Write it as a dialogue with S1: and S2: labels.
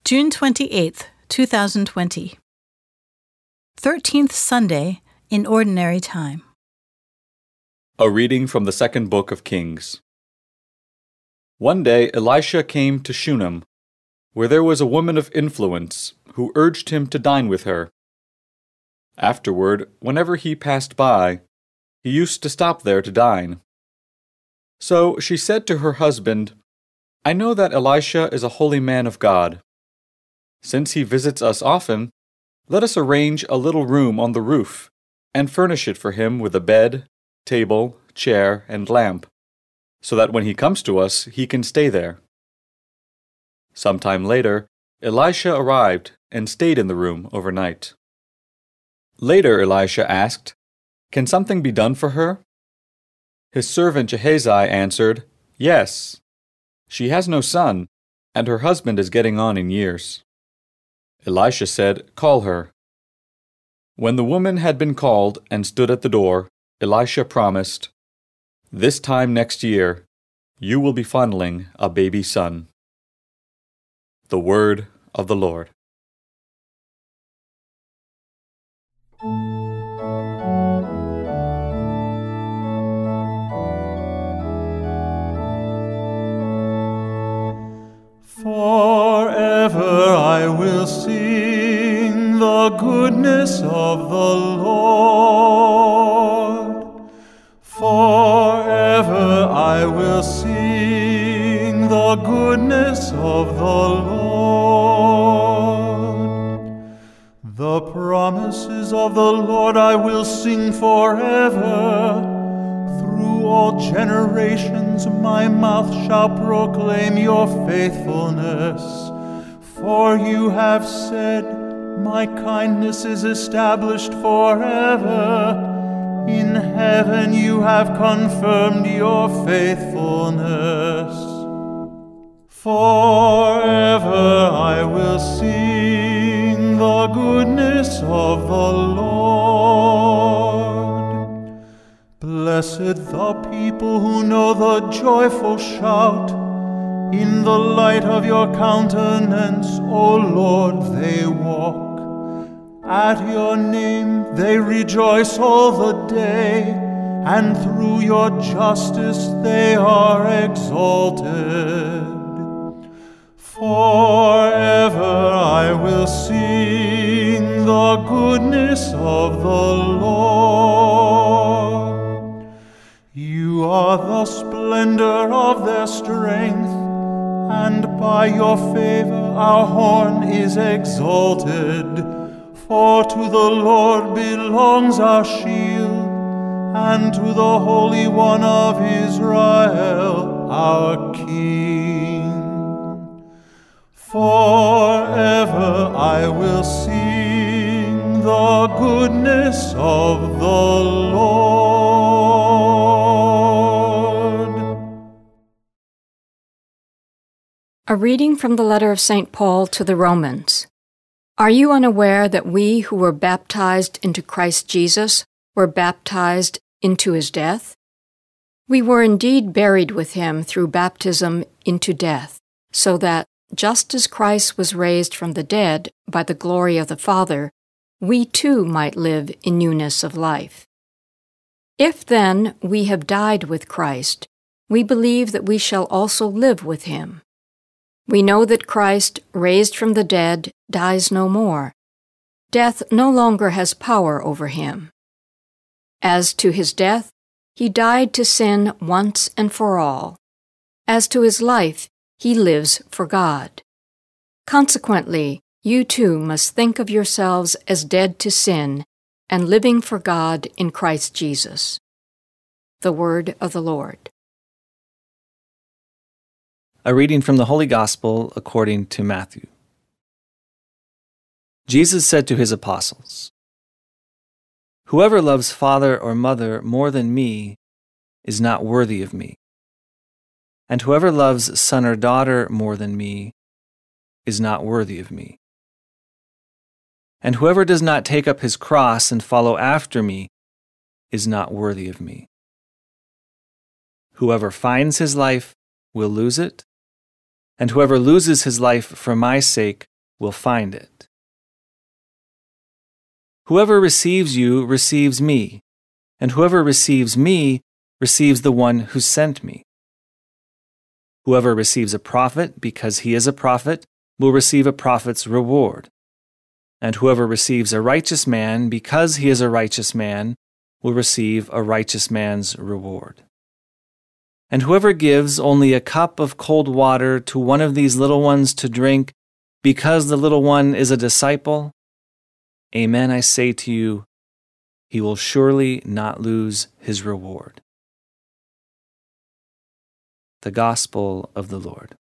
S1: June 28th, 2020. 13th Sunday in Ordinary Time.
S2: A reading from the second book of Kings. One day Elisha came to Shunem, where there was a woman of influence who urged him to dine with her. Afterward, whenever he passed by, he used to stop there to dine. So she said to her husband, "I know that Elisha is a holy man of God. Since he visits us often, let us arrange a little room on the roof and furnish it for him with a bed, table, chair, and lamp, so that when he comes to us, he can stay there." Some time later, Elisha arrived and stayed in the room overnight. Later, Elisha asked, "Can something be done for her?" His servant Gehazi answered, "Yes. She has no son, and her husband is getting on in years." Elisha said, "Call her." When the woman had been called and stood at the door, Elisha promised, "This time next year, you will be fondling a baby son." The word of the Lord.
S3: Forever I will sing the goodness of the Lord. Forever I will sing the goodness of the Lord. The promises of the Lord I will sing forever. Through all generations my mouth shall proclaim your faithfulness. For you have said, my kindness is established forever. In heaven you have confirmed your faithfulness. Forever I will sing the goodness of the Lord. Blessed the people who know the joyful shout. In the light of your countenance, O Lord, they walk. At your name they rejoice all the day, and through your justice they are exalted. Forever I will sing the goodness of the Lord. You are the splendor of their strength, and by your favor our horn is exalted. For to the Lord belongs our shield, and to the Holy One of Israel, our King. Forever I will sing the goodness of the Lord.
S4: A reading from the letter of St. Paul to the Romans. Are you unaware that we who were baptized into Christ Jesus were baptized into his death? We were indeed buried with him through baptism into death, so that, just as Christ was raised from the dead by the glory of the Father, we too might live in newness of life. If then we have died with Christ, we believe that we shall also live with him. We know that Christ, raised from the dead, dies no more. Death no longer has power over him. As to his death, he died to sin once and for all. As to his life, he lives for God. Consequently, you too must think of yourselves as dead to sin and living for God in Christ Jesus. The word of the Lord.
S5: A reading from the Holy Gospel according to Matthew. Jesus said to his apostles, "Whoever loves father or mother more than me is not worthy of me, and whoever loves son or daughter more than me is not worthy of me. And whoever does not take up his cross and follow after me is not worthy of me. Whoever finds his life will lose it, and whoever loses his life for my sake will find it. Whoever receives you receives me, and whoever receives me receives the one who sent me. Whoever receives a prophet because he is a prophet will receive a prophet's reward. And whoever receives a righteous man because he is a righteous man will receive a righteous man's reward. And whoever gives only a cup of cold water to one of these little ones to drink because the little one is a disciple, amen, I say to you, he will surely not lose his reward. The Gospel of the Lord.